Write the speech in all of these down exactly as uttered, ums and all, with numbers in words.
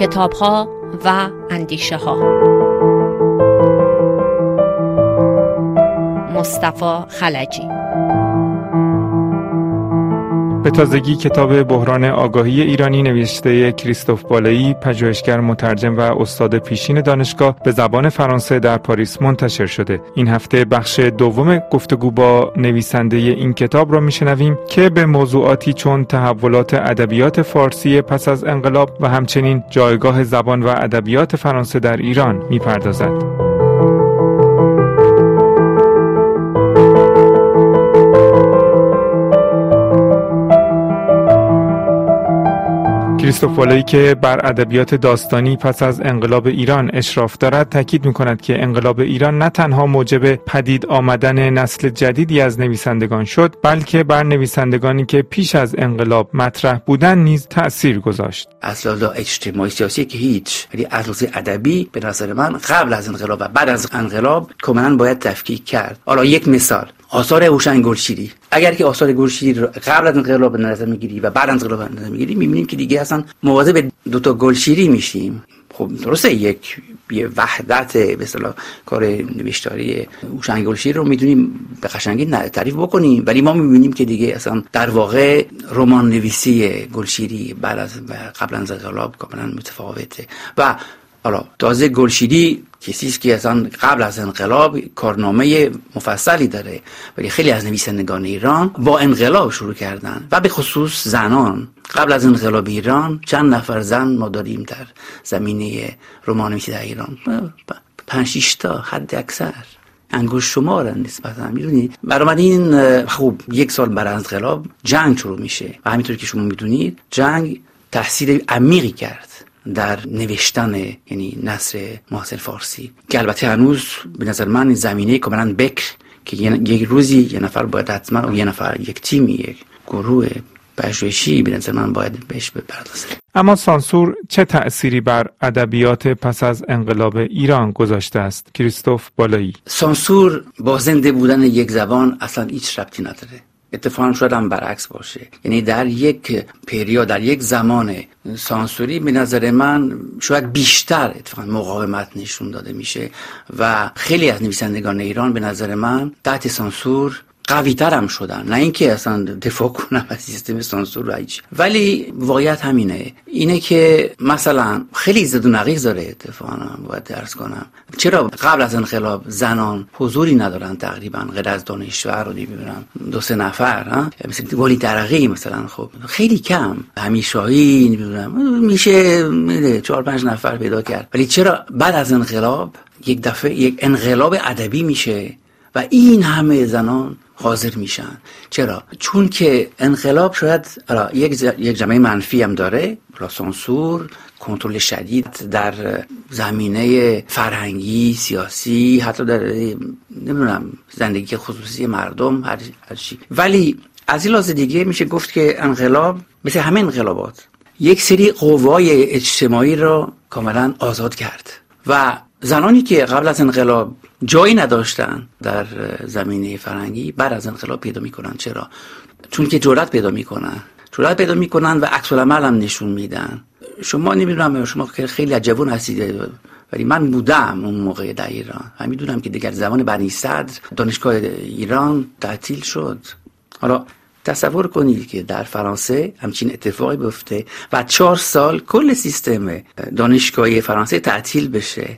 کتاب‌ها و اندیشه‌ها. مصطفی خلجی. به تازگی کتاب بحران آگاهی ایرانی نوشته کریستوف بالایی، پژوهشگر مترجم و استاد پیشین دانشگاه، به زبان فرانسه در پاریس منتشر شده. این هفته بخش دوم گفتگو با نویسنده این کتاب را میشنویم که به موضوعاتی چون تحولات ادبیات فارسی پس از انقلاب و همچنین جایگاه زبان و ادبیات فرانسه در ایران میپردازد. کریستوف بالایی که بر ادبیات داستانی پس از انقلاب ایران اشراف دارد، تاکید می‌کند که انقلاب ایران نه تنها موجب پدید آمدن نسل جدیدی از نویسندگان شد، بلکه بر نویسندگانی که پیش از انقلاب مطرح بودند نیز تأثیر گذاشت. اصلا اجتماعی سیاسی که هیچ، ولی اساس ادبی به نظر من قبل از انقلاب و بعد از انقلاب کاملا باید تفکیک کرد. حالا یک مثال، آثار هوشنگ گلشیری. اگر که آثار گلشیری رو قبل از انقلاب به نظر میگیری و بعد از انقلاب به نظر میگیری، میبینیم که دیگه اصلا مواظب دو تا گلشیری میشیم. خب درسته یک یه وحدت به اصطلاح کار نوشتاری هوشنگ گلشیری رو میدونیم به قشنگی تعریف بکنیم، ولی ما میبینیم که دیگه اصلا در واقع رمان نویسی گلشیری بعد از قبل از انقلاب کاملا متفاوته. و حالا تازه گلشیری کسی است که اصلا قبل از انقلاب کارنامه مفصلی داره، ولی خیلی از نویسندگان ایران با انقلاب شروع کردن و به خصوص زنان. قبل از انقلاب ایران چند نفر زن ما داریم در زمینه رمان نویسی در ایران؟ پنج شش تا حد اکثر، انگشت شمارن نسبتا. میدونید برای این خوب یک سال بعد از انقلاب جنگ شروع میشه و همینطور که شما میدونید جنگ تاثیر عمیقی کرد در نوشتن یعنی نثر معاصر فارسی، که البته هنوز به نظر من زمینه کاملا بکر که یک روزی یه نفر باید حتما و یه نفر یک تیمی یک گروه پژوهشی به نظر من باید بهش بپردازه. اما سانسور چه تأثیری بر ادبیات پس از انقلاب ایران گذاشته است؟ کریستوف بالایی. سانسور با زنده بودن یک زبان اصلا هیچ ربطی نداره. اتفاقا شاید هم برعکس باشه. یعنی در یک پریود، در یک زمان سانسوری به نظر من شاید بیشتر اتفاقا مقاومت نشون داده میشه و خیلی از نویسندگان ایران به نظر من تحت سانسور قوی تر هم شدن. نه اینکه اصلا دفاع کنم از سیستم سانسور رو هیچ، ولی واقعیت همینه، اینه که مثلا خیلی زد و نقیض داره. اتفاقا باید درس کنم چرا قبل از انقلاب زنان حضوری ندارن تقریبا، غیر از دانشور رو میبینم دو سه نفر، ها مثل ولی درقی مثلا، خب خیلی کم. همیشایی نمیدونم میشه میده چهار پنج نفر پیدا کرد. ولی چرا بعد از انقلاب یک دفعه یک انقلاب ادبی میشه و این همه زنان حاضر میشن؟ چرا؟ چون که انقلاب شاید یک یک جنبه منفی هم داره، سانسور، کنترل شدید در زمینه فرهنگی، سیاسی، حتی در نمیدونم زندگی خصوصی مردم، هر هر چی. ولی از این لحاظ دیگه میشه گفت که انقلاب مثل همه انقلابات یک سری قوای اجتماعی رو کاملا آزاد کرد و زنانی که قبل از انقلاب جایی نداشتن در زمینه فرهنگی بعد از انقلاب پیدا میکنن. چرا؟ چون که جرأت پیدا میکنن جرأت پیدا میکنن و عکس العمل هم نشون میدن. شما نمیدونم، شما خیلی جوان هستید ولی من بودم اون موقع در ایران و میدونم که دیگر زمان بنی صدر دانشگاه ایران تعطیل شد. حالا تصور کنید که در فرانسه همچین اتفاقی بیفته و چهار سال کل سیستم دانشگاهی فرانسه تعطیل بشه.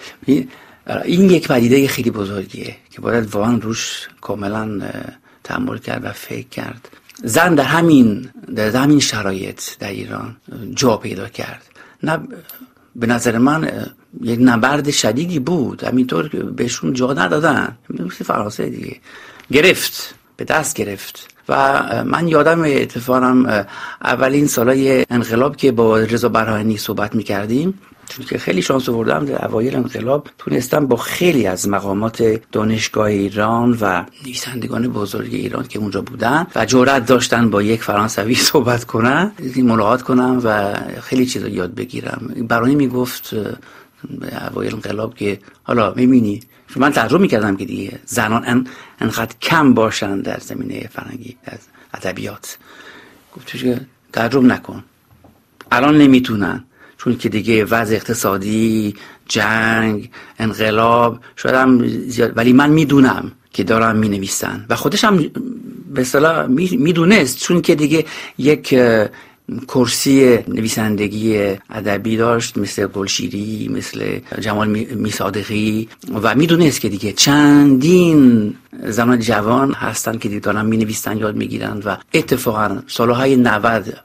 این یک پدیده خیلی بزرگیه که باید واقعا روش کاملا تأمل کرد و فکر کرد. زن در همین در همین شرایط در ایران جا پیدا کرد. نه به نظر من یک نبرد شدیدی بود، همینطور که بهشون جا ندادن. مثل فرانسه دیگه گرفت، به دست گرفت. و من یادم اتفاقا اولین سالای انقلاب که با رضا برهانی صحبت می‌کردیم، چون که خیلی شانس آوردم در اوایل انقلاب تونستم با خیلی از مقامات دانشگاه ایران و نویسندگان بزرگ ایران که اونجا بودن و جرأت داشتن با یک فرانسوی صحبت کنن، ملاقات کنم و خیلی چیزا یاد بگیرم. برای میگفت اوایل انقلاب که حالا میبینی، من تجربه میکردم که دیگه زنان ان انقدر کم باشن در زمینه فرهنگی، در ادبیات. گفت که تجربه نکن، الان نمیتونن، چون که دیگه وضع اقتصادی، جنگ، انقلاب شاید هم زیاد، ولی من میدونم که دارن می نویسن و خودش هم به اصطلاح میدونست، چون که دیگه یک کرسی نویسندگی ادبی داشت مثل گلشیری، مثل جمال میصادقی و میدونست که دیگه چندین زمان جوان هستن که دیگه دارن می نویسن، یاد میگیرن و اتفاقا سالهای نود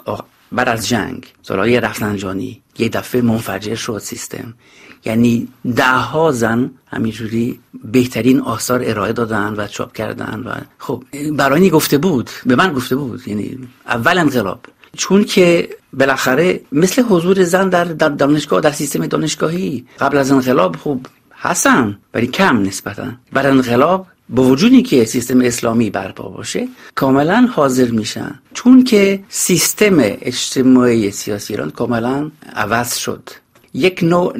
بعد از جنگ، سالهای رفسنجانی، یه دفعه منفجر شد سیستم. یعنی ده ها زن همینجوری بهترین آثار ارائه دادن و چاپ کردن و خب برای گفته بود، به من گفته بود، یعنی اول انقلاب، چون که بالاخره مثل حضور زن در در دانشگاه، در سیستم دانشگاهی قبل از انقلاب خب هستن ولی کم نسبتا. بعد انقلاب با وجودی که سیستم اسلامی برپا باشه کاملا حاضر میشن، چون که سیستم اجتماعی سیاسی ایران کاملا عوض شد. یک نوع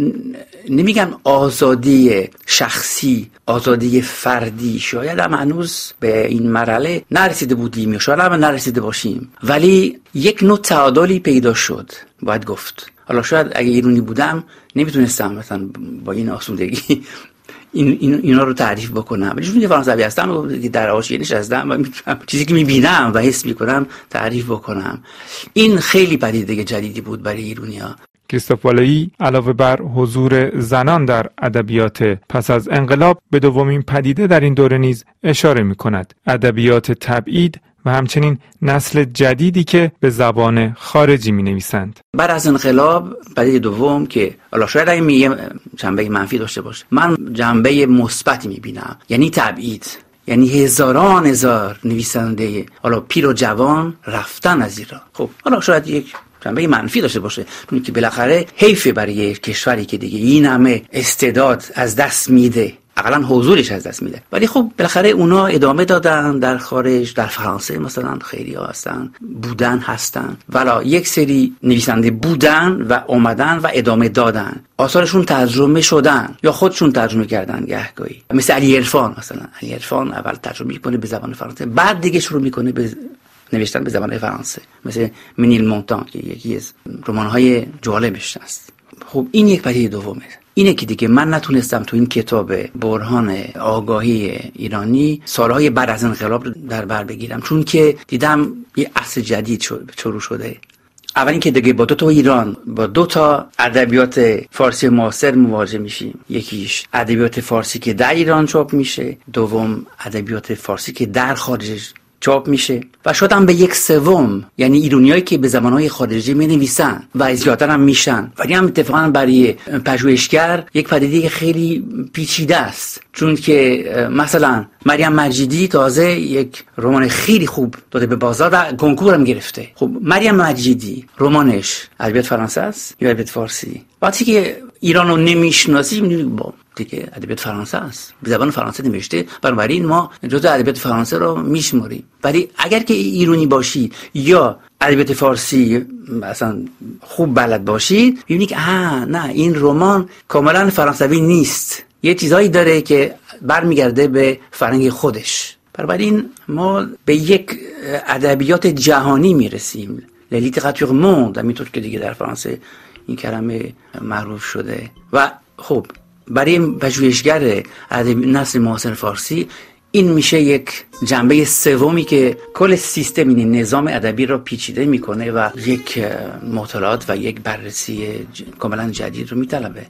نمیگم آزادی شخصی، آزادی فردی، شاید هم هنوز به این مرحله نرسیده بودیم، شاید هم نرسیده باشیم، ولی یک نوع تعادلی پیدا شد باید گفت. حالا شاید اگه ایرانی بودم نمیتونستم مثلا با این آسودگی این این اینا رو تعریف بکنم، ولی چون فرانسوی هستم و در حاشیه نشستم و میتونم چیزی که میبینم و حس میکنم تعریف بکنم. این خیلی پدیده جدیدی بود برای ایرانی‌ها. کریستوف بالایی علاوه بر حضور زنان در ادبیات پس از انقلاب به دومین پدیده در این دوره نیز اشاره می‌کند: ادبیات تبعید و همچنین نسل جدیدی که به زبان خارجی می‌نویسند. بعد از انقلاب پدیده دوم که حالا شاید این جنبه منفی داشته باشه، من جنبه مثبتی می‌بینم، یعنی تبعید. یعنی هزاران هزار نویسنده حالا پیر و جوان رفتن از ایران. خب حالا شاید یک جنبه منفی داشته باشه، چون که بالاخره حیفه برای کشوری که دیگه این همه استعداد از دست میده، اقلا حضورش از دست میده، ولی خب بالاخره اونا ادامه دادن در خارج، در فرانسه مثلا خیلی ها هستن، بودن هستن، ولی یک سری نویسنده بودن و اومدن و ادامه دادن، آثارشون ترجمه شدن یا خودشون ترجمه کردن گهگاهی، مثل علی عرفان. مثلا علی عرفان اول ترجمه میکنه به زبان فرانسه، بعد دیگه شروع میکنه به نوشتن به زبان فرانسه، مثل منیل مونتان که یکی از رمان‌های جالبش است. خب این یک پدیده دومه. اینه که دیگه من نتونستم تو این کتاب برهان آگاهی ایرانی سالهای بعد از انقلاب در بر بگیرم، چون که دیدم یه عصر جدید شروع شده. اول اینکه دیگه با دو تا ایران، با دو تا ادبیات فارسی معاصر مواجه میشیم. یکیش ادبیات فارسی که در ایران چاپ میشه، دوم ادبیات فارسی که در خارج چاپ میشه و شاید هم به یک سوم، یعنی ایرانیایی که به زبانهای خارجی می نویسن و زیادتر هم میشن، ولی هم اتفاقا برای پژوهشگر یک پدیده خیلی پیچیده است، چون که مثلا مریم مجیدی تازه یک رمان خیلی خوب داده به بازار و کنکور هم گرفته. خب مریم مجیدی رمانش ادبیات فرانسه است یا ادبیات فارسی؟ وقتی که ایران رو نمیشناسی میدونی با دیگه ادبیات فرانسه است، به زبان فرانسه نوشته، بنابراین ما جزء ادبیات فرانسه رو میشماریم. ولی اگر که ایرانی باشی یا ادبیات فارسی مثلا خوب بلد باشی، میبینی که آها نه، این رمان کاملا فرانسوی نیست، یه چیزایی داره که برمیگرده به فرهنگ خودش. بنابراین ما به یک ادبیات جهانی میرسیم، لیتراتور موند، همینطور که دیگه در فرانسه این کلمه معروف شده. و خب برای پژوهشگر نسل معاصر فارسی این میشه یک جنبه سومی که کل سیستم، این نظام ادبی را پیچیده میکنه و یک مطالعات و یک بررسی کاملا جدید رو میطلبه.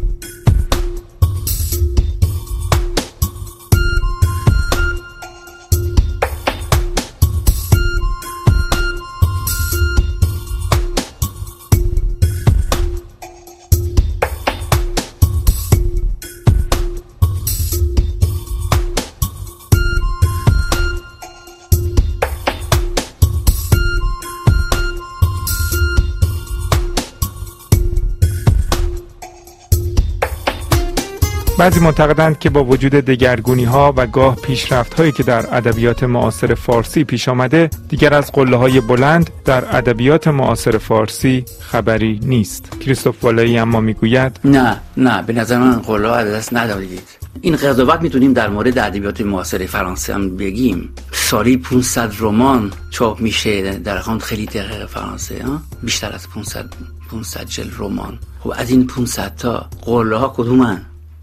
بعضی معتقدند که با وجود دگرگونی‌ها و گاه پیشرفت‌هایی که در ادبیات معاصر فارسی پیش آمده، دیگر از قله‌های بلند در ادبیات معاصر فارسی خبری نیست. کریستوف بالایی اما میگوید نه نه، به نظر من قله‌ها از دست ندادید. این قضاوت میتونیم در مورد ادبیات معاصر فرانسه هم بگیم. سالی پانصد رمان چاپ میشه در خواند خیلی دقیق فرانسه، ها؟ بیشتر از پانصد پانصد جلد رمان. خب از این پانصد تا قله ها کدومن؟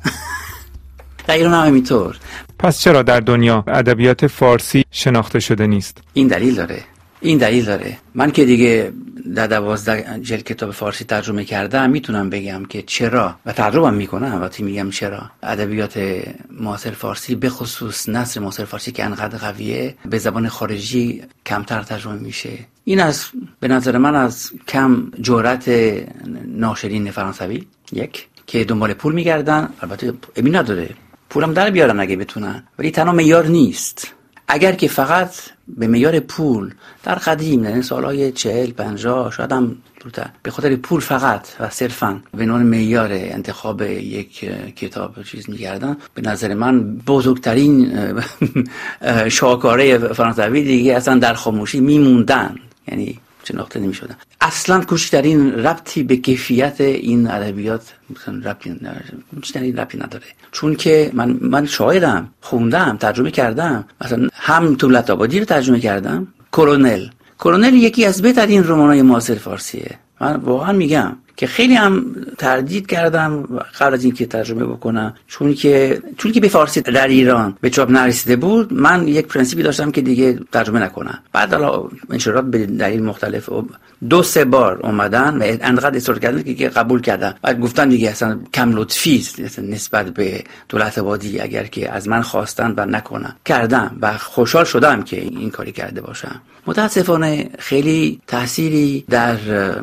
در ایران هم همینطور. پس چرا در دنیا ادبیات فارسی شناخته شده نیست؟ این دلیل داره. این دلیل داره. من که دیگه در دوازده جلد کتاب فارسی ترجمه کردم، میتونم بگم که چرا، و تجربه میکنم وقتی میگم چرا ادبیات معاصر فارسی، به خصوص نثر معاصر فارسی که انقدر قویه، به زبان خارجی کمتر ترجمه میشه. این از به نظر من از کم جرأت ناشرین فرانسوی، یک، که دنبال پول میگردن. البته امید نداره، پولم در بیارن اگه بتونن، ولی تنها معیار نیست. اگر که فقط به معیار پول در قدیم، یعنی سالهای چهل پنجاه شاید هم دورتر، به خاطر پول فقط و صرفا به عنوان معیار انتخاب یک کتاب چیز می‌کردن، به نظر من بزرگترین شاهکاره فرانسوی دیگه اصلا در خاموشی میموندن، یعنی شناخته نمی‌شدن. اصلا کوچکترین ربطی به کیفیت این ادبیات مثلا ربطی نداره، کوچکترین ربطی نداره. چون که من من شاعرم، خوندم، ترجمه کردم. مثلا هم طولت آبادی رو ترجمه کردم، کلونل. کلونل یکی از بهترین رمان‌های معاصر فارسیه. من واقعا میگم که خیلی هم تردید کردم قبل از اینکه ترجمه بکنم، چون که چون که به فارسی در ایران به چاپ نرسیده بود. من یک پرنسیپی داشتم که دیگه ترجمه نکنم. بعد حالا انشورات به دلیل مختلف دو سه بار اومدن و انقدر اصرار کردن که قبول کردم. بعد گفتن دیگه اصلا کم لطفی است نسبت به دولت آبادی اگر که از من خواستن و نکنم. کردم و خوشحال شدم که این کاری کرده باشم. متاسفانه خیلی تأثیری در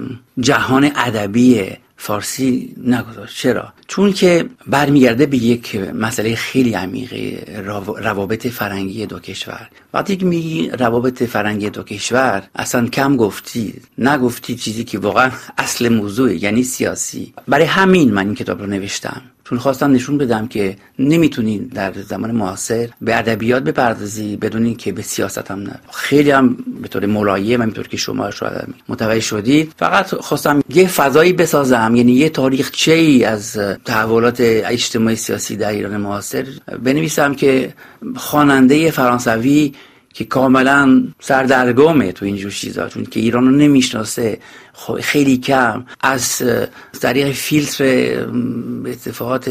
جهان ادبی فارسی نگذاشت. چرا؟ چون که برمیگرده به یک مسئله خیلی عمیقه، روابط فرهنگی دو کشور. وقتی که میگی روابط فرهنگی دو کشور، اصلا کم گفتی، نگفتی چیزی که واقعا اصل موضوعه، یعنی سیاسی. برای همین من این کتاب رو نوشتم، چون خواستم نشون بدم که نمیتونی در زمان معاصر به ادبیات بپردازی بدون اینکه به سیاست هم نه. خیلی هم به طور ملایم، همینطور که شما شاید متوجه شدید، فقط خواستم یه فضایی بسازم، یعنی یه تاریخچه‌ای از تحولات اجتماعی سیاسی در ایران معاصر بنویسم که خواننده فرانسوی که کاملا سردرگمه تو اینجور چیزا، چون که ایران رو نمیشناسه، خیلی کم از طریق فیلتر اتفاقات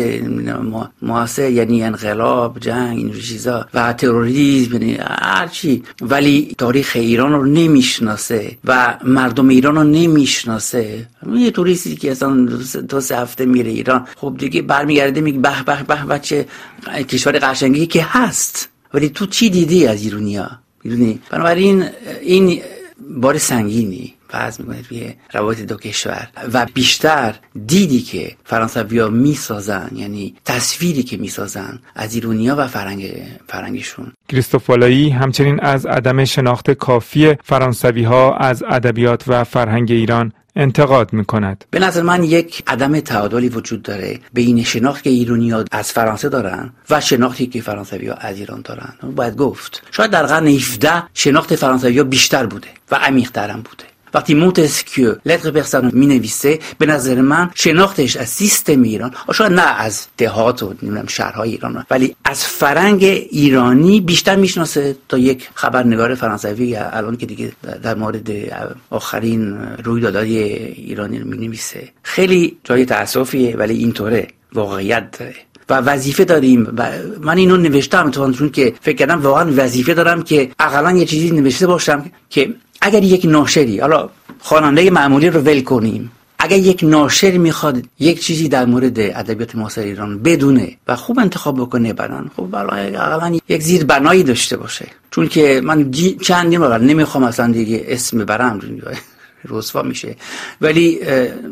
معاصر، یعنی انقلاب، جنگ، اینجور چیزا و تروریسم، یعنی هرچی، ولی تاریخ ایران رو نمیشناسه و مردم ایران رو نمیشناسه. یه توریستی که اصلا دو سه هفته میره ایران، خب دیگه برمیگرده میگه به به به بچه کشور قشنگی که هست، ولی تو چی دیدی از ایرانیا؟ میدونی؟ بنابراین این بار سنگینی وضع میکنه توی روابط دو کشور و بیشتر دیدی که فرانسوی‌ها میسازن، یعنی تصویری که میسازن از ایرانیا و فرهنگ فرهنگشون. کریستوف بالایی همچنین از عدم شناخت کافی فرانسوی‌ها از ادبیات و فرهنگ ایران انتقاد میکند. به نظر من یک عدم تعادلی وجود داره بین شناختی که ایرانی‌ها از فرانسه دارن و شناختی که فرانسوی‌ها از ایران دارن. باید گفت شاید در قرن هفدهم شناخت فرانسوی‌ها بیشتر بوده و عمیق‌تر هم بوده. وقتی مونتسکیو لتر پرسون می نویسه، به نظر من شناختش از سیستم ایران، شاید نه از دهات و نمیدونم شهرهای ایران، ولی از فرهنگ ایرانی بیشتر میشناسه تا یک خبرنگار فرانسوی الان که دیگه در مورد آخرین رویدادهای ایرانی می نویسه. خیلی جای تأسفیه، ولی اینطوره، واقعیت داره و وظیفه داریم. و من اینو نوشتم چون که فکر کردم واقعا وظیفه دارم که اقلا یه چیزی نوشته باشم که اگر یک ناشری، حالا خواننده معمولی رو ول کنیم، اگر یک ناشر میخواد یک چیزی در مورد ادبیات معاصر ایران بدونه و خوب انتخاب بکنه، بدن خب برای اقلا یک زیر بنایی داشته باشه. چون که من چندین بار نمیخوام اصلا دیگه اسم برم رسوا میشه، ولی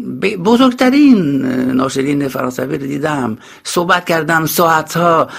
بزرگترین ناشرین فرانسوی رو دیدم، صحبت کردم ساعتها،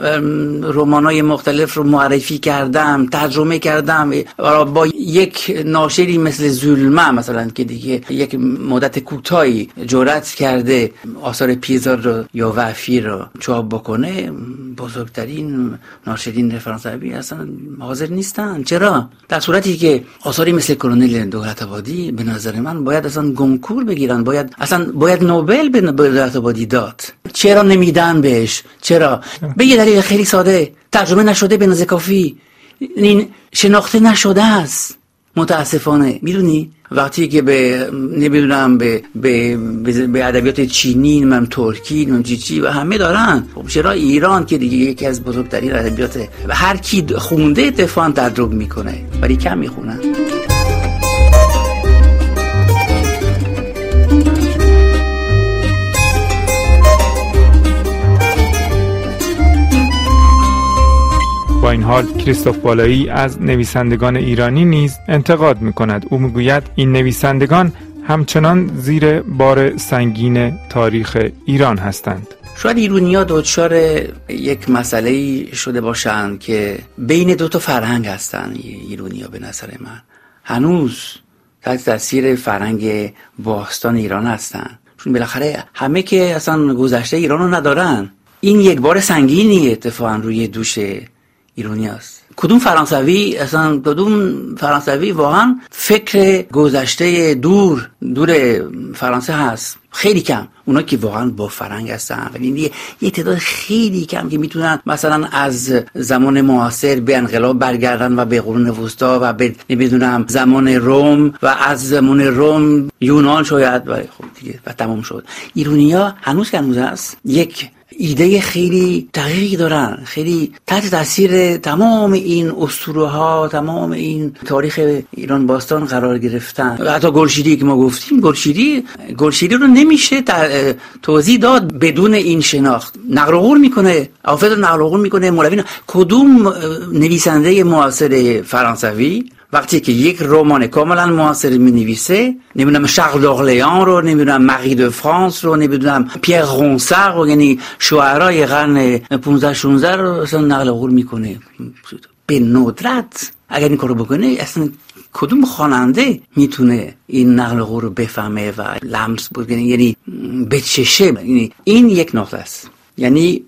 رمانای مختلف رو معرفی کردم، ترجمه کردم با یک ناشری مثل ظلمه مثلا که دیگه یک مدت کوتاهی جرأت کرده آثار پیزار رو یا وفی رو چاپ بکنه. بزرگترین ناشرین فرانسوی اصلا حاضر نیستن. چرا؟ در صورتی که آثاری مثل کلونل دولت آبادی به نظر من باید اصلا گونکور بگیرن، باید اصلا باید نوبل به دولت آبادی داد. چرا نمیدن بهش؟ چرا؟ به یه دلیل خیلی ساده، ترجمه نشده به اندازه کافی، این شناخته نشده است. متاسفانه میدونی وقتی که به نمیدونم به به به ادبیات چینی، من ترکی، من چی چی و همه دارن، خب چرا ایران که دیگه یکی از بزرگترین ادبیات هر کی خونده اتفاقا تدرک میکنه ولی کم میخونن. با این حال کریستوف بالایی از نویسندگان ایرانی نیز انتقاد می‌کند. او می‌گوید این نویسندگان همچنان زیر بار سنگین تاریخ ایران هستند. شاید ایرانی‌ها دچار یک مسئله شده باشند که بین دو تا فرهنگ هستند. ایرانی‌ها به نظر من هنوز تحت تاثیر فرهنگ باستان ایران هستند، چون بالاخره همه که اصلا گذشته ایران رو ندارن. این یک بار سنگینی اتفاقا روی دوش ایرانی است. کدوم فرانسوی اصلا کدوم فرانسوی واقعا فکر گذشته دور دور فرانسه هست؟ خیلی کم. اونا که واقعا با فرهنگ هستن، ولی یه تعداد خیلی کم که میتونن مثلا از زمان معاصر به انقلاب برگردن و به قرون وسطا و به نمیدونم زمان روم و از زمان روم یونان شاید و خب دیگه و تمام شد. ایرانی‌ها هنوز که هنوز هست یک ایده خیلی دقیقی دارن، خیلی تحت تاثیر تمام این اسطوره ها، تمام این تاریخ ایران باستان قرار گرفتن. و حتی گلشیری که ما گفتیم، گلشیری گلشیری رو نمیشه توضیح داد بدون این شناخت. نقل و قول میکنه، حافظ نقل و قول میکنه، مولوی. کدوم نویسنده معاصر فرانسوی وقتی که یک رمان کاملا معاصر می‌نویسه، نمیدونم شارل دورلیان رو، نمیدونم ماری دو فرانس رو، نمیدونم پیر رونسار رو، یعنی شاعرای قرن پانزده شانزده رو اصلا نقل قول میکنه به ندرت. اگر این کارو بکنه اصلا کدوم خواننده میتونه این نقل قول رو بفهمه و لمس بکنه، یعنی بچشه. یعنی این یک نقطه است، یعنی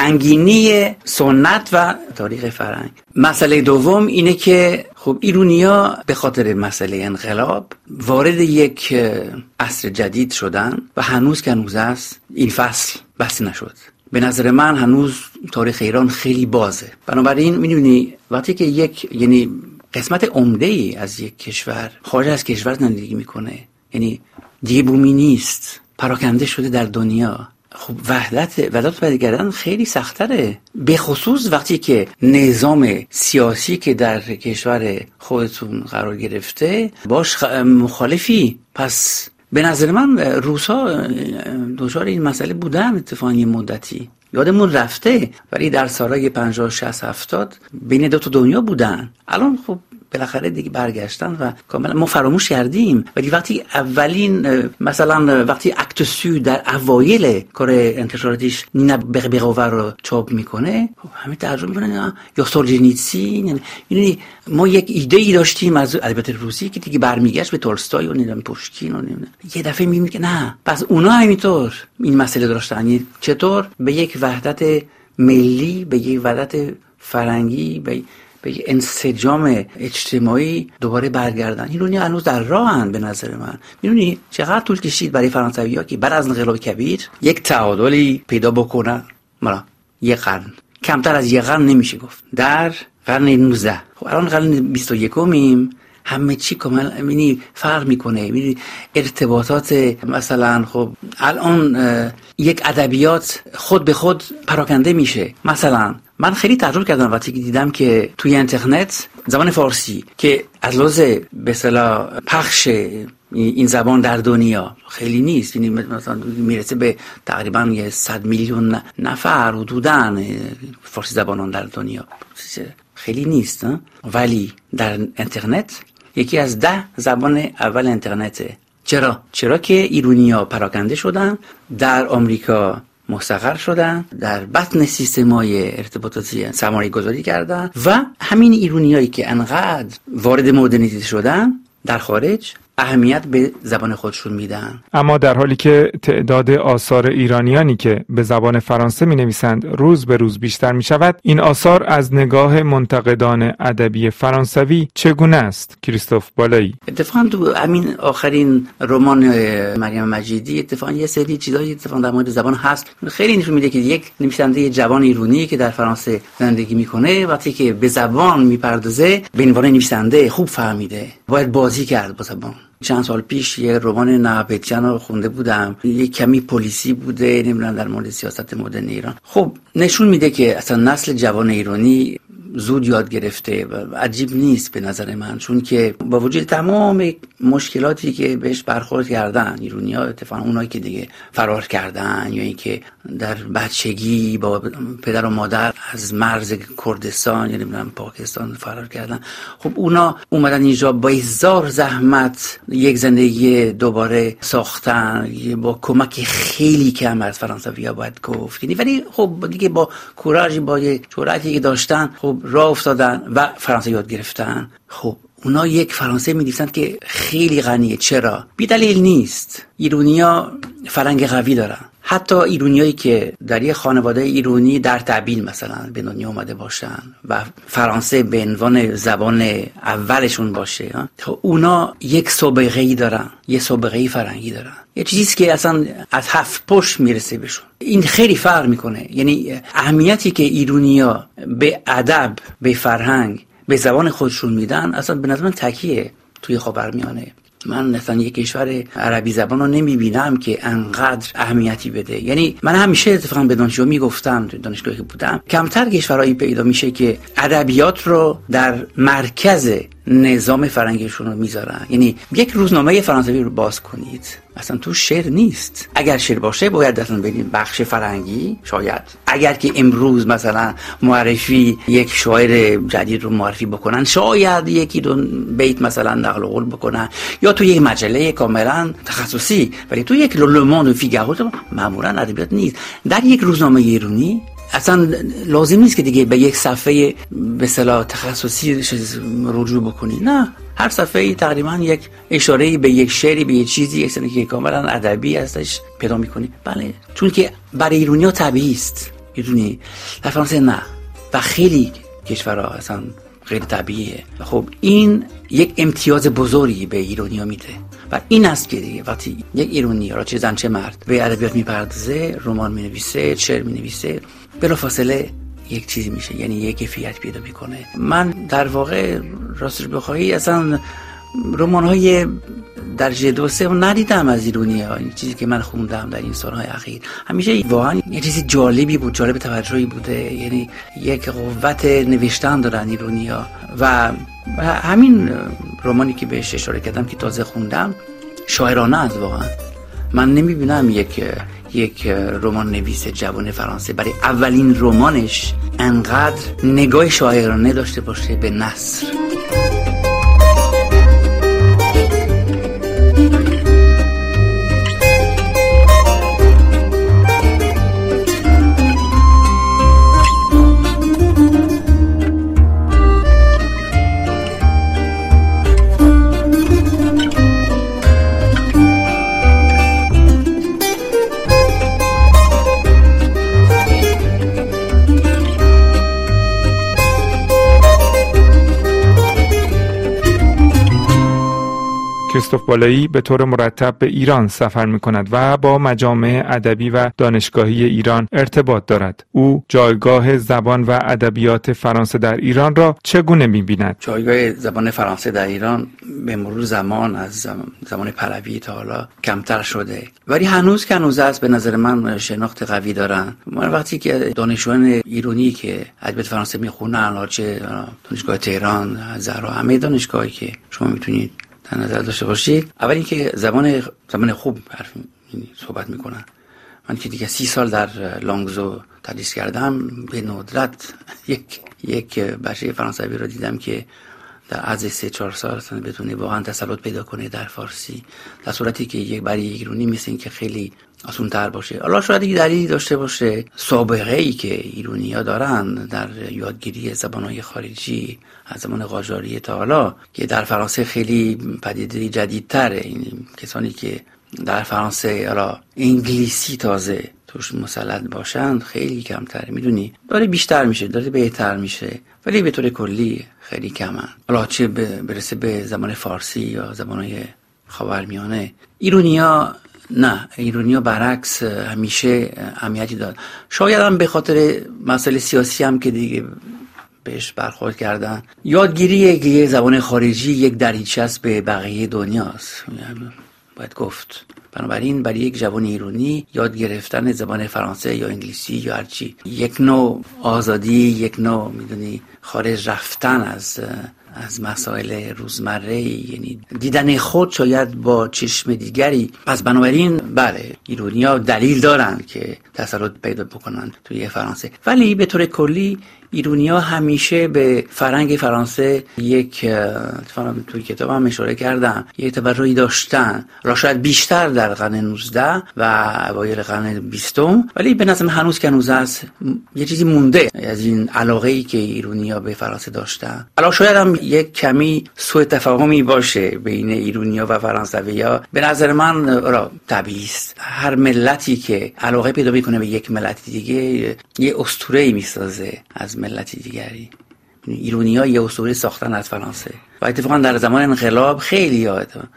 سنگینی سنت و تاریخ فرهنگ. مسئله دوم اینه که خب ایرانی‌ها به خاطر مسئله انقلاب وارد یک عصر جدید شدن و هنوز که هنوز است این فصل بسته نشد. به نظر من هنوز تاریخ ایران خیلی بازه. بنابراین می‌بینی وقتی که یک یعنی قسمت عمده‌ای از یک کشور خارج از کشور زندگی میکنه، یعنی دیگه بومی نیست، پراکنده شده در دنیا، خب وحدت وحدت پیدا کردن خیلی سخت‌تره، به خصوص وقتی که نظام سیاسی که در کشور خودتون قرار گرفته باش مخالفی. پس به نظر من روسا دچار این مسئله بودن اتفاقاً یه مدتی، یادمون رفته، ولی در سالهای پنجاه شصت هفتاد بین دو تا دنیا بودن. الان خب بالاخره دیگه برگشتن و کاملا ما فراموش کردیم. ولی وقتی اولین مثلا وقتی اکت سو در اوایل کار انتشاراتیش نینا بغبغاور رو چاپ میکنه، همه ترجمه میکنن یا سولژنیتسین. یعنی ما یک ایده ای داشتیم از ادبیات روسی که دیگه برمیگشت به تولستوی و نمیدونم پوشکین و نمیدونم، یه دفعه میبینیم که نه، پس اونا همینطور این مسئله داشتن. یعنی چطور به یک وحدت ملی، به یک وحدت فرهنگی، به به انسجام اجتماعی دوباره برگردن. ایرانی هنوز در راهن به نظر من. میدونی چقدر طول کشید برای فرانسوی‌ها که بعد از انقلاب کبیر یک تعادلی پیدا بکنن. مرا یک قرن، کمتر از یک قرن نمیشه گفت، در قرن نوزده. خب الان قرن بیست و یکمیم، همه چی کاملا یعنی فرق میکنه. میدونی ارتباطات مثلا خب الان یک ادبیات خود به خود پراکنده میشه. مثلا من خیلی تعجب کردم وقتی دیدم که توی اینترنت زبان فارسی که از لحاظ به اصطلاح پخش این زبان در دنیا خیلی نیست، یعنی مثلا میرسه به تقریبا یه صد میلیون نفر حدوداً فارسی زبانان در دنیا، خیلی نیست، ولی در اینترنت یکی از ده زبان اول اینترنته. چرا؟ چرا که ایرانی‌ها پراکنده شدن، در آمریکا مستقر شدن، در بطن سیستم‌های ارتباطاتی سرمایه گذاری کردن و همین ایرانیایی که انقدر وارد مدرنیته شدن در خارج اهمیت به زبان خودشون میدن. اما در حالی که تعداد آثار ایرانیانی که به زبان فرانسه می نویسند روز به روز بیشتر می شود، این آثار از نگاه منتقدان ادبی فرانسوی چگونه است؟ کریستوف بالایی: اتفاقا تو همین آخرین رمان مریم مجیدی اتفاقا یه سری چیزایی اتفاقا در مورد زبان هست، خیلی نشون میده که یک نویسنده جوان ایرانی که در فرانسه زندگی میکنه وقتی که به زبان میپردازه به عنوان نویسنده خوب فهمیده باید بازی کرد با زبان. چند سال پیش یه رمان نهاپتیان رو خونده بودم، یه کمی پلیسی بوده، نمیدونم در مورد سیاست مدرن ایران. خب نشون میده که اصلا نسل جوان ایرانی زود یاد گرفته و عجیب نیست به نظر من، چون که با وجود تمام مشکلاتی که بهش برخورد کردن ایرانی‌ها، اتفاقا اونایی که دیگه فرار کردن یا اینکه در بچگی با پدر و مادر از مرز کردستان یا نمیدونم پاکستان فرار کردن، خب اونا اومدن اینجا با هزار زحمت یک زندگی دوباره ساختن با کمک خیلی کم از فرانسوی‌ها باید گفت، ولی خب دیگه با کوراژی با جرأتی که داشتن خب راه افتادن و فرانسه یاد گرفتن. خب اونا یک فرانسه می‌نویسند که خیلی غنیه. چرا؟ بی دلیل نیست. ایرانی‌ها فرهنگ قوی دارن. حتی ایرانیایی که در یک خانواده ایرانی در طبیل مثلا به دنیا اومده باشن و فرانسه به عنوان زبان اولشون باشه، تا اونا یک سابقه‌ای دارن، یک سابقه‌ای فرهنگی دارن، یه چیزی که اصلا از هفت پشت میرسه بهشون. این خیلی فرق میکنه. یعنی اهمیتی که ایرانی‌ها به ادب، به فرهنگ، به زبان خودشون میدن اصلا به نظر من تکیه توی خاورمیانه. من مثلا یک کشور عربی زبان رو نمیبینم که انقدر اهمیتی بده. یعنی من همیشه اتفاقا به دانشجو میگفتم، تو دانشگاهی که بودم، کمتر کشورهایی پیدا میشه که ادبیات رو در مرکز نظام فرهنگیشون رو میذارن. یعنی یک روزنامه فرانسوی رو باز کنید، اصلا تو شعر نیست. اگر شعر باشه باید اصلا ببینید بخش فرهنگی، شاید اگر که امروز مثلا معرفی یک شاعر جدید رو معرفی بکنن، شاید یکی دو بیت مثلا نقل قول بکنن، یا تو یک مجله کاملا تخصصی، ولی تو یک لوموند و فیگارو معمولا ادبیات نیست. در یک روزنامه ایرانی اصلا لازم نیست که دیگه به یک صفحه به اصطلاح تخصصی رجوع بکنی، نه، هر صفحه تقریبا یک اشاره به یک شعری، به یک چیزی اصلا که کاملا ادبی هستش پیدا میکنی. بله، چون که برای ایرانی‌ها طبیعی است. ایرانی در فرانسه نه، و خیلی کشورها اصلا غیر طبیعیه. خب این یک امتیاز بزرگی به ایرانی‌ها میده و این است که دیگه وقتی یک ایرانی را چه زن چه مرد به ادبیات میپردازه، رمان مینویسه، شعر مینویسه، بلافاصله یک چیزی میشه، یعنی یک کیفیت پیدا میکنه. من در واقع راستش بخوایی اصلا رمان‌های درجه دو سه ندیدم از ایرانی‌ها. این چیزی که من خوندم در این سال‌های اخیر همیشه واقعا یه چیزی جالبی بود، جالب توجهی بوده. یعنی یک قوت نوشتن دارن ایرانی‌ها و همین رمانی که بهش اشاره کردم که تازه خوندم شاعرانه است واقعا. من نمیبینم یک یک رمان نویس جوان فرانسه برای اولین رمانش انقدر نگاه شاعرانه داشته باشه به نثر. کریستوف بالایی به طور مرتب به ایران سفر می‌کند و با مجامع ادبی و دانشگاهی ایران ارتباط دارد. او جایگاه زبان و ادبیات فرانسه در ایران را چگونه می‌بیند؟ جایگاه زبان فرانسه در ایران به مرور زمان از زمان, زمان پهلوی تا حالا کمتر شده، ولی هنوز که هنوز است به نظر من شناخت قوی دارن. من وقتی که دانشجویان ایرانی که ادبیات فرانسه می‌خونن، چه دانشگاه تهران، زهرا، همه دانشگاهی که شما می‌تونید در نظر داشته باشید، اولی که زبان زبان خوب حرف صحبت میکنن. من که دیگه سی سال در لانگزو تدریس کردم، به ندرت یک یک بچه فرانسوی رو دیدم که در عرض سه چهار سال اصلا بتونه واقعا تسلط پیدا کنه در فارسی، در صورتی که یک برای یک ایرانی مثل این که خیلی آسان تر باشه. حالا شاید یک دلیلی داشته باشه سابقه ای که ایرانی‌ها دارن در یادگیری زبان‌های خارجی از زمان قاجاری تا حالا، که در فرانسه خیلی پدیده جدیدتره. این کسانی که در فرانسه حالا انگلیسی تازه توش مسلط باشند خیلی کمتر، میدونی داره بیشتر میشه، داره بهتر میشه، ولی به طور کلی خیلی کمن. حالا چه برسه به زبان فارسی یا زبان‌های خاورمیانه، ایرانی‌ها نه، ایرانی‌ها برعکس همیشه اهمیتی داد. شاید هم به خاطر مسائل سیاسی هم که دیگه بهش برخورد کردن. یادگیری یک زبان خارجی یک دریچه است به بقیه دنیاست، باید گفت. بنابراین برای یک جوان ایرانی یاد گرفتن زبان فرانسه یا انگلیسی یا هرچی یک نوع آزادی، یک نوع میدونی خارج رفتن از از مسائل روزمره، یعنی دیدن خود شاید با چشم دیگری. پس بنابراین بله ایرانی‌ها دلیل دارن که تسلط پیدا بکنن توی فرانسه، ولی به طور کلی ایرانی‌ها همیشه به فرهنگ فرانسه یک اتفاقا توی کتابم اشاره کردم یک توجهی داشتن، را شاید بیشتر در قرن نوزدهم و اوایل قرن بیستم، ولی به نظر من هنوز که هنوز هست یه چیزی مونده از این علاقه‌ای که ایرانی‌ها به فرانسه داشتن. حالا شاید هم یک کمی سوء تفاهمی باشه بین ایرانی‌ها و فرانسوی‌ها. به نظر من را طبیعی است هر ملتی که علاقه پیدا می‌کنه به یک ملت دیگه یه اسطوره‌ای می‌سازه از ملت دیگری. ایرانی‌ها یه اسطوره ساختن از فرانسه و اتفاقا در زمان انقلاب خیلی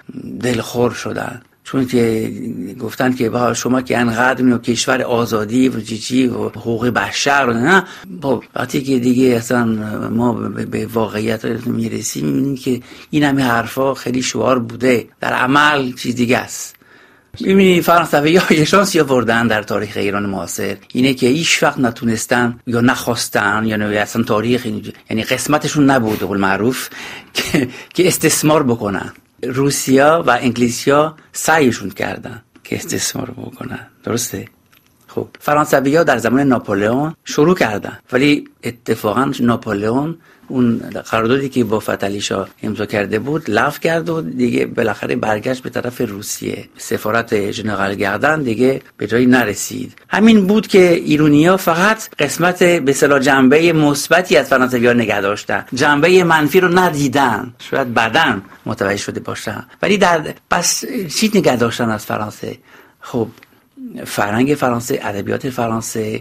دلخور شدن، چون که گفتن که با شما که انقدر اینو کشور آزادی و چیچی و حقوق بشر و نه، با وقتی که دیگه اصلا ما به واقعیت میرسیم میبینیم که این همه حرفا خیلی شعار بوده، در عمل چیز دیگه است. می‌بینی فرانسوی‌ها یه شانسی آوردن در تاریخ ایران معاصر، اینه که هیچ وقت نتونستن یا نخواستن یا نه اصلا تاریخ، یعنی قسمتشون نبود قول معروف که که استثمار بکنن. روسیا و انگلیسیا سعیشون کردن که استثمار بکنن، درسته؟ خب فرانسوی‌ها در زمان ناپولئون شروع کردن، ولی اتفاقا ناپولئون اون قراردادی که با فتحعلی شاه امضا کرده بود لغو کرد و دیگه بالاخره برگشت به طرف روسیه. سفارت ژنرال گردن دیگه به جایی نرسید. همین بود که ایرانی‌ها فقط قسمت به اصطلاح جنبه مثبتی از فرانسوی‌ها نگه داشتن، جنبه منفی رو ندیدن. شاید بعداً متوجه شده باشن، ولی در پس چی نگه داشتن از فرانسه؟ خب فرهنگ فرانسه، ادبیات فرانسه،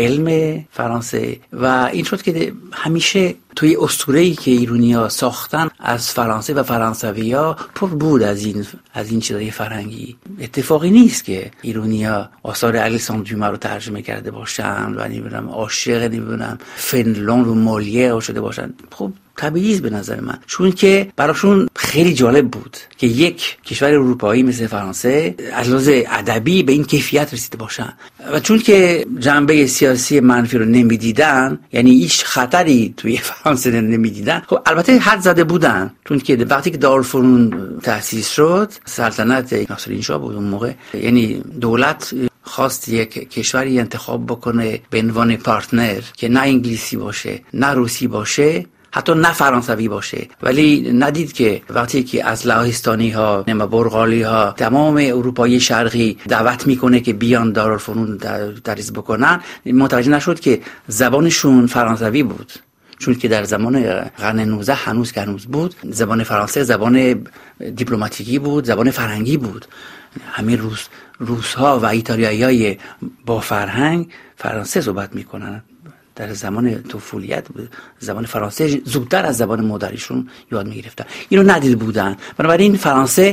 علم فرانسه، و این شد که همیشه توی اسطوره‌ای که ایرانی‌ها ساختن از فرانسه و فرانسوی‌ها پر بود از این از این چیزای فرهنگی. اتفاقی نیست که ایرانی‌ها آثار الکساندر دوما رو ترجمه کرده باشن و نمی‌دونم عاشق نمی‌دونم فنلون و مولیر شده باشن. خب طبیعیه به نظر من، چون که براشون خیلی جالب بود که یک کشور اروپایی مثل فرانسه از لحاظ ادبی به این کیفیت رسیده باشن، و چون که جنبه سیاسی منفی رو نمیدیدن، یعنی هیچ خطری توی فرانسه نمیدیدن. خب البته حد زده بودن، چون که وقتی که دارالفنون تأسیس شد، سلطنت ناصرالدین شاه بود اون موقع، یعنی دولت خواست یک کشوری انتخاب بکنه به عنوان پارتنر که نه انگلیسی باشه، نه روسی باشه، حتی نه فرانسوی باشه، ولی ندید که وقتی که از لهستانی ها، نما برغالی ها، تمام اروپای شرقی دعوت میکنه که بیان دارالفنون تدریس بکنن، متوجه نشد که زبانشون فرانسوی بود، چون که در زمان قرن نوزدهم هنوز که هنوز بود، زبان فرانسه زبان دیپلماتیکی بود، زبان فرهنگی بود. همین روس روس ها و ایتالیایی های با فرهنگ فرانسه صحبت میکنن. در زمان طفولیت زبان فرانسه زودتر از زبان مادریشون یاد میگرفتن، اینو ندید بودن. بنابراین فرانسه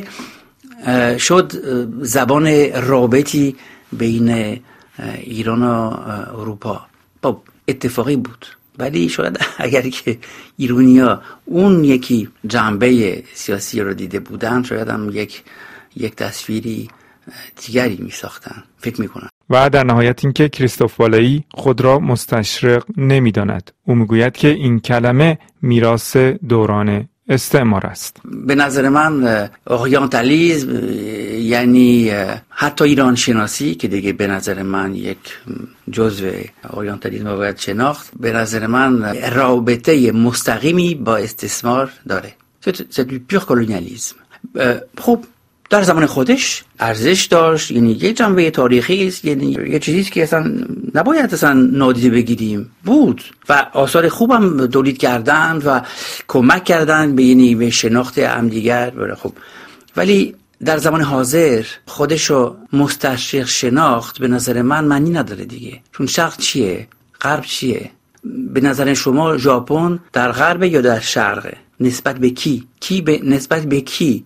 شد زبان رابطی بین ایران و اروپا. با اتفاقی بود، ولی شاید اگر که ایرانی‌ها اون یکی جنبه سیاسی رو دیده بودن، شاید هم یک یک تصویری دیگری می ساختن، فکر می کنن. و در نهایت این که کریستوف بالایی خود را مستشرق نمی داند. او می گوید که این کلمه میراث دوران استعمار است. به نظر من اورینتالیسم یعنی حتی ایران شناسی که دیگه به نظر من یک جزء اورینتالیسم باید شناخت، به نظر من رابطه مستقیمی با استثمار داره. c'est du pur colonialisme. خب در زمان خودش ارزش داشت، یعنی یک جنبه تاریخی است، یعنی یه چیزی که اصلا نباید اصلا نادیده بگیریم بود و آثار خوبم تولید کردن و کمک کردن به یعنی به شناخت همدیگر. خب ولی در زمان حاضر خودشو مستشرق شناخت به نظر من معنی نداره دیگه. چون شرق چیه؟ غرب چیه؟ به نظر شما ژاپن در غرب یا در شرقه؟ نسبت به کی؟ کی به نسبت به کی؟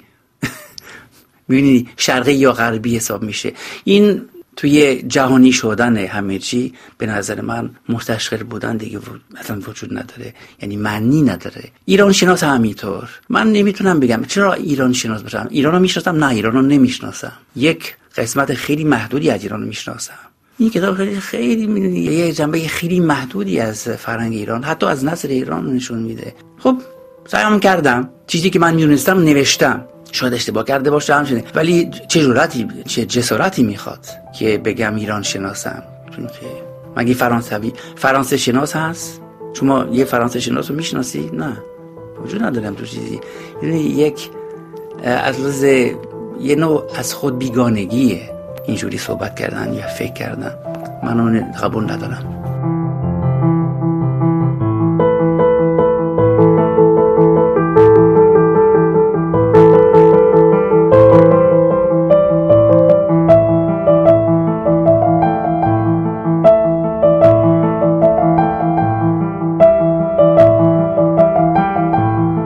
می‌بینید شرقی یا غربی حساب میشه. این توی جهانی شدن همه چی به نظر من مستشرق بودن دیگه اصلا وجود نداره، یعنی معنی نداره. ایران شناس همینطور. من نمیتونم بگم چرا ایران شناس باشم. ایران رو میشناسم؟ نه، ایران رو نمیشناسم. یک قسمت خیلی محدودی از ایران رو میشناسم. این کتاب خیلی خیلی یه جنبه خیلی محدودی از فرهنگ ایران، حتی از نظر ایران نشون میده. خب سعیم کردم، چیزی که من میدونستم نوشتم. شاید اشتباه کرده باشم شده، ولی چه جرأتی چه جسارتی میخواد که بگم ایران شناسم. چون که مگه فرانسوی فرانسه شناس هست؟ شما یه فرانسه شناس رو میشناسی؟ نه، وجود ندارم تو چیزی. یعنی یک از لحاظ یه نوع از خود بیگانگیه اینجوری صحبت کردن یا فکر کردن. من اون قبول ندارم.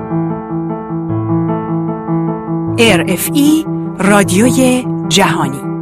ار اف ای رادیوی جهانی.